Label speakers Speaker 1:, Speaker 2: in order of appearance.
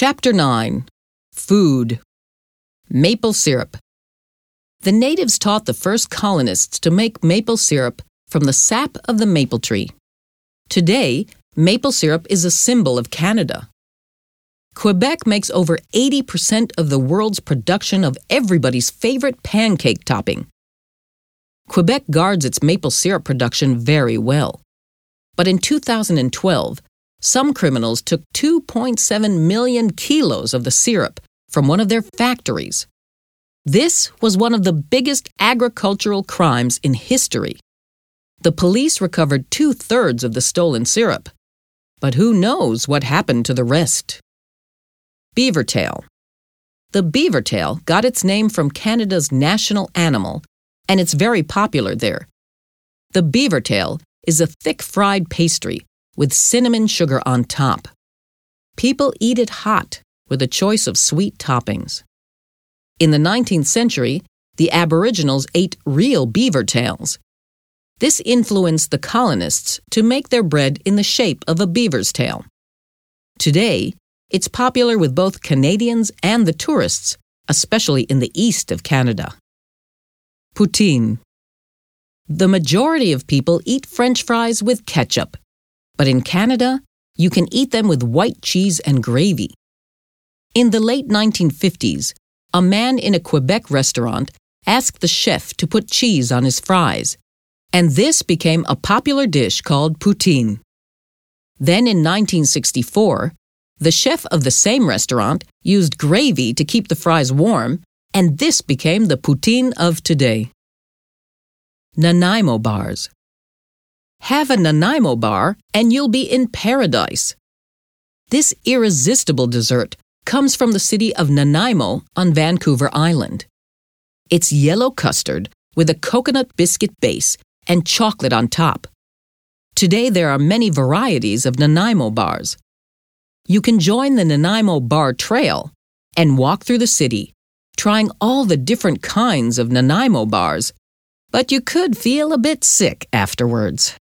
Speaker 1: Chapter 9. Food. Maple syrup. The natives taught the first colonists to make maple syrup from the sap of the maple tree. Today, maple syrup is a symbol of Canada. Quebec makes over 80% of the world's production of everybody's favorite pancake topping. Quebec guards its maple syrup production very well. But in 2012, some criminals took 2.7 million kilos of the syrup from one of their factories. This was one of the biggest agricultural crimes in history. The police recovered 2/3 of the stolen syrup. But who knows what happened to the rest? Beaver tail. The beaver tail got its name from Canada's national animal, and it's very popular there. The beaver tail is a thick fried pastry with cinnamon sugar on top. People eat it hot with a choice of sweet toppings. In the 19th century, the Aboriginals ate real beaver tails. This influenced the colonists to make their bread in the shape of a beaver's tail. Today, it's popular with both Canadians and the tourists, especially in the east of Canada. Poutine. The majority of people eat French fries with ketchup, but in Canada, you can eat them with white cheese and gravy. In the late 1950s, a man in a Quebec restaurant asked the chef to put cheese on his fries, and this became a popular dish called poutine. Then in 1964, the chef of the same restaurant used gravy to keep the fries warm, and this became the poutine of today. Nanaimo bars. Have a Nanaimo bar and you'll be in paradise. This irresistible dessert comes from the city of Nanaimo on Vancouver Island. It's yellow custard with a coconut biscuit base and chocolate on top. Today there are many varieties of Nanaimo bars. You can join the Nanaimo Bar Trail and walk through the city, trying all the different kinds of Nanaimo bars, but you could feel a bit sick afterwards.